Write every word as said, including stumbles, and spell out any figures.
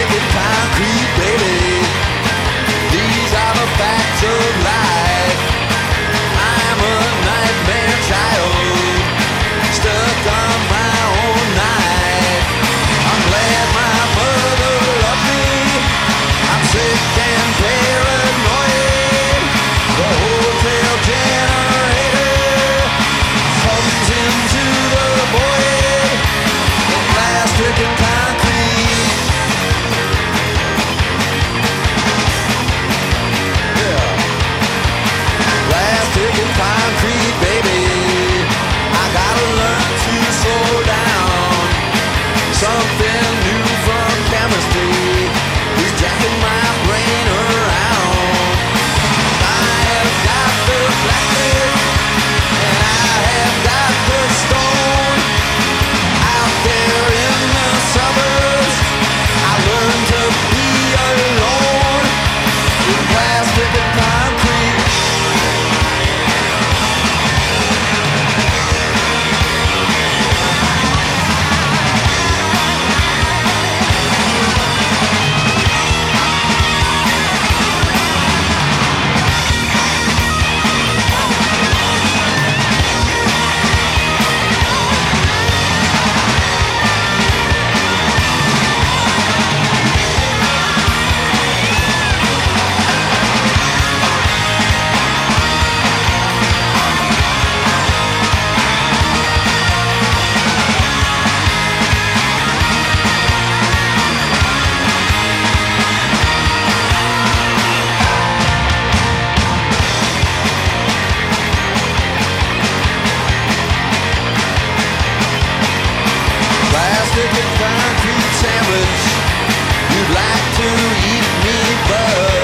Plastic and concrete, baby. These are the facts of life. I'm a nightmare child, stuck on my own night. I'm glad my mother loved me. I'm sick and paranoid. The hotel generator comes into the void. The plastic and concrete. Yeah. Plastic and concrete, baby. I gotta learn to slow down. Something new from chemistry is jacking my brain around. I have got the blackness and I have got the stone. Out there in the suburbs, I learned to be alone with plastic and concrete. Plastic and concrete sandwich. You'd like to eat me, but